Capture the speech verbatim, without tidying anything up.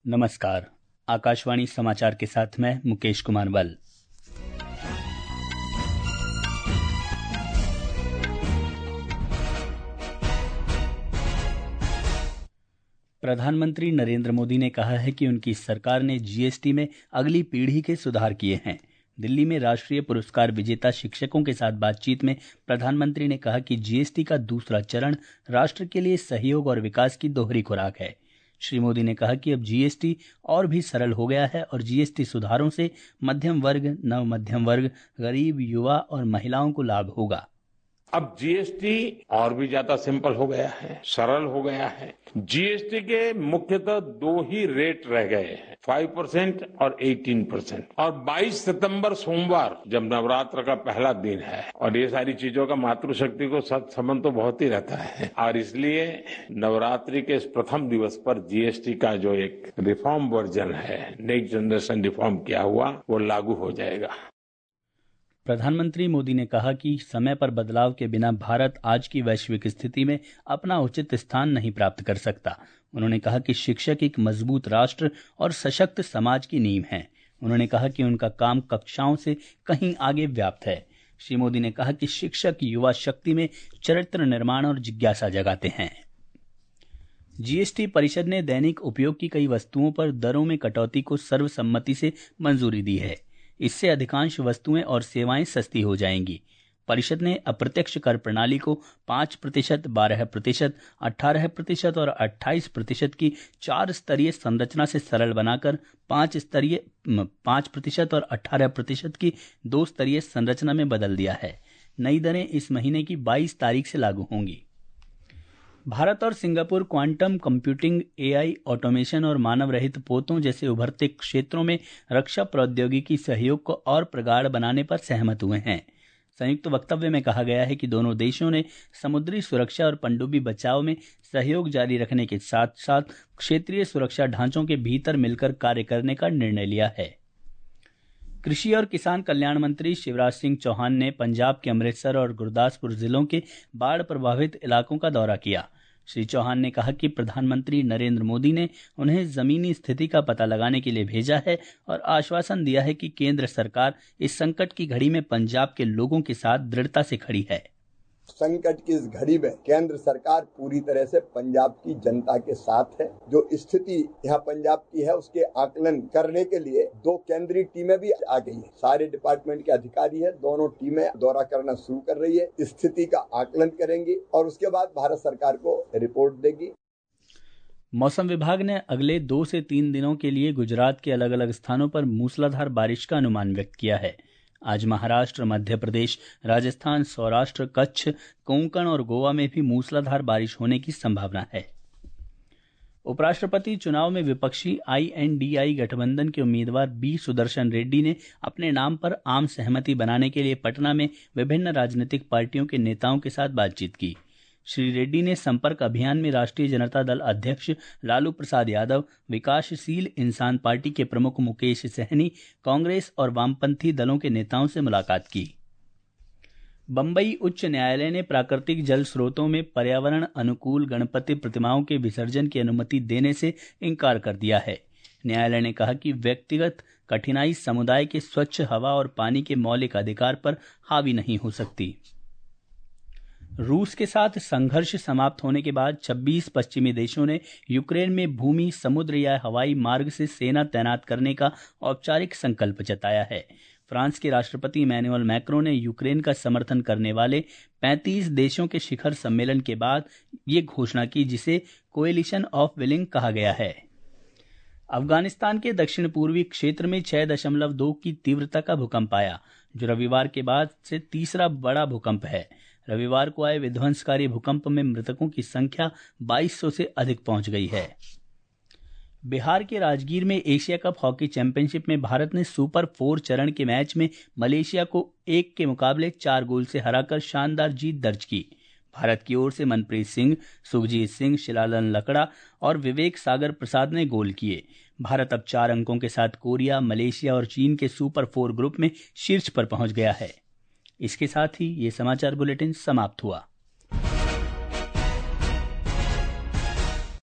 नमस्कार। आकाशवाणी समाचार के साथ मैं मुकेश कुमार बल। प्रधानमंत्री नरेंद्र मोदी ने कहा है कि उनकी सरकार ने जीएसटी में अगली पीढ़ी के सुधार किए हैं। दिल्ली में राष्ट्रीय पुरस्कार विजेता शिक्षकों के साथ बातचीत में प्रधानमंत्री ने कहा कि जीएसटी का दूसरा चरण राष्ट्र के लिए सहयोग और विकास की दोहरी खुराक है। श्री मोदी ने कहा कि अब जीएसटी और भी सरल हो गया है और जीएसटी सुधारों से मध्यम वर्ग, नव मध्यम वर्ग, गरीब, युवा और महिलाओं को लाभ होगा। अब जीएसटी और भी ज्यादा सिंपल हो गया है, सरल हो गया है। जीएसटी के मुख्यतः दो ही रेट रह गए हैं, फाइव परसेंट और अठारह परसेंट। और बाईस सितंबर सोमवार जब नवरात्र का पहला दिन है और ये सारी चीजों का मातृशक्ति को साथ संबंध तो बहुत ही रहता है और इसलिए नवरात्रि के इस प्रथम दिवस पर जीएसटी का जो एक रिफॉर्म वर्जन है, नेक्स्ट जनरेशन रिफॉर्म किया हुआ, वो लागू हो जाएगा। प्रधानमंत्री मोदी ने कहा कि समय पर बदलाव के बिना भारत आज की वैश्विक स्थिति में अपना उचित स्थान नहीं प्राप्त कर सकता। उन्होंने कहा कि शिक्षक एक मजबूत राष्ट्र और सशक्त समाज की नींव हैं। उन्होंने कहा कि उनका काम कक्षाओं से कहीं आगे व्याप्त है। श्री मोदी ने कहा कि शिक्षक युवा शक्ति में चरित्र निर्माण और जिज्ञासा जगाते हैं। जीएसटी परिषद ने दैनिक उपयोग की कई वस्तुओं पर दरों में कटौती को सर्वसम्मति से मंजूरी दी है। इससे अधिकांश वस्तुएं और सेवाएं सस्ती हो जाएंगी। परिषद ने अप्रत्यक्ष कर प्रणाली को पाँच प्रतिशत, बारह प्रतिशत, अठारह प्रतिशत और अट्ठाईस प्रतिशत की चार स्तरीय संरचना से सरल बनाकर पाँच स्तरीय पाँच प्रतिशत और अठारह प्रतिशत की दो स्तरीय संरचना में बदल दिया है। नई दरें इस महीने की बाईस तारीख से लागू होंगी। भारत और Singapore quantum computing, AI, automation और मानव रहित पोतों जैसे उभरते क्षेत्रों में रक्षा प्रौद्योगिकी सहयोग को और प्रगाढ़ बनाने पर सहमत हुए हैं। संयुक्त वक्तव्य में कहा गया है कि दोनों देशों ने समुद्री सुरक्षा और पनडुब्बी बचाव में सहयोग जारी रखने के साथ साथ क्षेत्रीय सुरक्षा ढांचों के भीतर मिलकर कार्य करने का निर्णय लिया है। कृषि और किसान कल्याण मंत्री शिवराज सिंह चौहान ने पंजाब के अमृतसर और गुरदासपुर जिलों के बाढ़ प्रभावित इलाकों का दौरा किया। श्री चौहान ने कहा कि प्रधानमंत्री नरेंद्र मोदी ने उन्हें जमीनी स्थिति का पता लगाने के लिए भेजा है और आश्वासन दिया है कि केंद्र सरकार इस संकट की घड़ी में पंजाब के लोगों के साथ दृढ़ता से खड़ी है। संकट की इस घड़ी में केंद्र सरकार पूरी तरह से पंजाब की जनता के साथ है। जो स्थिति यहाँ पंजाब की है उसके आकलन करने के लिए दो केंद्रीय टीमें भी आ गई हैं। सारे डिपार्टमेंट के अधिकारी हैं, दोनों टीमें दौरा करना शुरू कर रही है, स्थिति का आकलन करेंगी और उसके बाद भारत सरकार को रिपोर्ट देगी। मौसम विभाग ने अगले दो से तीन दिनों के लिए गुजरात के अलग अलग स्थानों पर मूसलाधार बारिश का अनुमान व्यक्त किया है। आज महाराष्ट्र, मध्य प्रदेश, राजस्थान, सौराष्ट्र, कच्छ, कोंकण और गोवा में भी मूसलाधार बारिश होने की संभावना है। उपराष्ट्रपति चुनाव में विपक्षी आईएनडीआई गठबंधन के उम्मीदवार बी सुदर्शन रेड्डी ने अपने नाम पर आम सहमति बनाने के लिए पटना में विभिन्न राजनीतिक पार्टियों के नेताओं के साथ बातचीत की। श्री रेड्डी ने संपर्क अभियान में राष्ट्रीय जनता दल अध्यक्ष लालू प्रसाद यादव, विकासशील इंसान पार्टी के प्रमुख मुकेश सहनी, कांग्रेस और वामपंथी दलों के नेताओं से मुलाकात की। बंबई उच्च न्यायालय ने प्राकृतिक जल स्रोतों में पर्यावरण अनुकूल गणपति प्रतिमाओं के विसर्जन की अनुमति देने से इनकार कर दिया है। न्यायालय ने कहा कि व्यक्तिगत कठिनाई समुदाय के स्वच्छ हवा और पानी के मौलिक अधिकार पर हावी नहीं हो सकती। रूस के साथ संघर्ष समाप्त होने के बाद छब्बीस पश्चिमी देशों ने यूक्रेन में भूमि, समुद्र या हवाई मार्ग से सेना तैनात करने का औपचारिक संकल्प जताया है। फ्रांस के राष्ट्रपति इमैनुअल मैक्रों ने यूक्रेन का समर्थन करने वाले पैंतीस देशों के शिखर सम्मेलन के बाद ये घोषणा की, जिसे कोएलिशन ऑफ विलिंग कहा गया है। अफगानिस्तान के दक्षिण पूर्वी क्षेत्र में छह दशमलव दो की तीव्रता का भूकंप आया, जो रविवार के बाद से तीसरा बड़ा भूकंप है। रविवार को आए विध्वंसकारी भूकंप में मृतकों की संख्या बाईस सौ से अधिक पहुंच गई है। बिहार के राजगीर में एशिया कप हॉकी चैंपियनशिप में भारत ने सुपर फोर चरण के मैच में मलेशिया को एक के मुकाबले चार गोल से हराकर शानदार जीत दर्ज की। भारत की ओर से मनप्रीत सिंह, सुखजीत सिंह, शिलालन लकड़ा और विवेक सागर प्रसाद ने गोल किए। भारत अब चार अंकों के साथ कोरिया, मलेशिया और चीन के सुपर फोर ग्रुप में शीर्ष पर पहुंच गया है। इसके साथ ही ये समाचार बुलेटिन समाप्त हुआ।